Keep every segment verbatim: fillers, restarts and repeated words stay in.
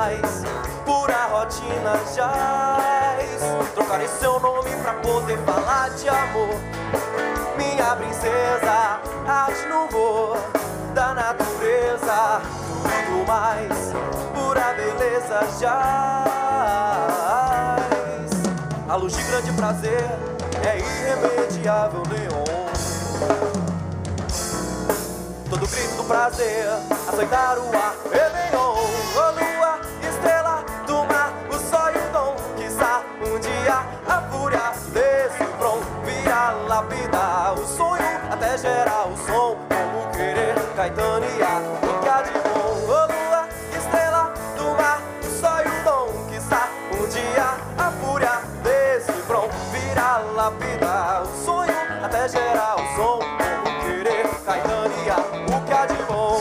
mais, pura rotina jaz. Trocarei seu nome pra poder falar de amor. Minha princesa, arte no voo da natureza. Tudo mais, pura beleza jaz. A luz de grande prazer é irremediável neon. Todo grito do prazer, aceitar o ar, Réveillon. Ô lua, estrela do mar, o sol e o dom. Quizá um dia a fúria desse prom virá lapidar o sonho até gerar o som. Como querer Caetania, o que há de bom. Ô lua, estrela do mar, o sol e o dom. Quizá um dia a fúria desse prom virá lapidar o sonho até gerar o som. Como querer Caetania, o que há de bom.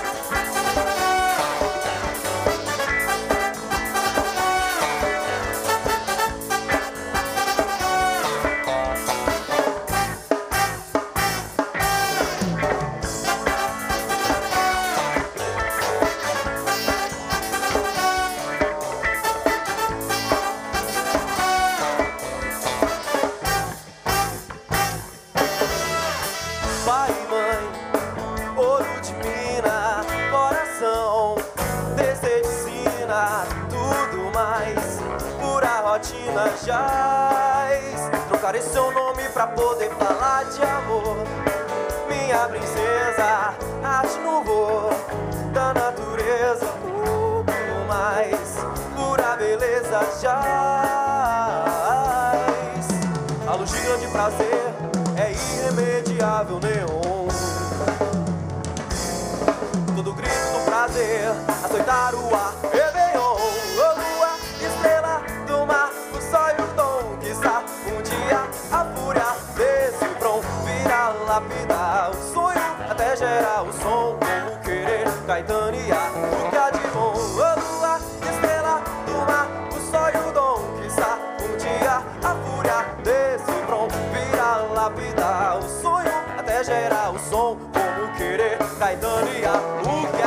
Pai e mãe, ouro de mina, coração, desdecina, tudo mais, pura rotina jaz. Trocarei seu nome pra poder falar de amor. Minha princesa, arte no voo da natureza. Tudo mais, pura beleza jaz. A luz de grande prazer é irremediável neon. Todo grito do prazer, aceitar o ar, Réveillon. Ô lua, estrela do mar, o sol e o dom. Quizá um dia a fúria desse prom virá lapidar o sonho até gerar o som. Como querer Caetania, o que há de bom. Ô lua, estrela do mar, o sol e o dom. Quizá um dia a fúria desse prom virá lapidar o sonho até gerar o som. Como querer Caetania, o que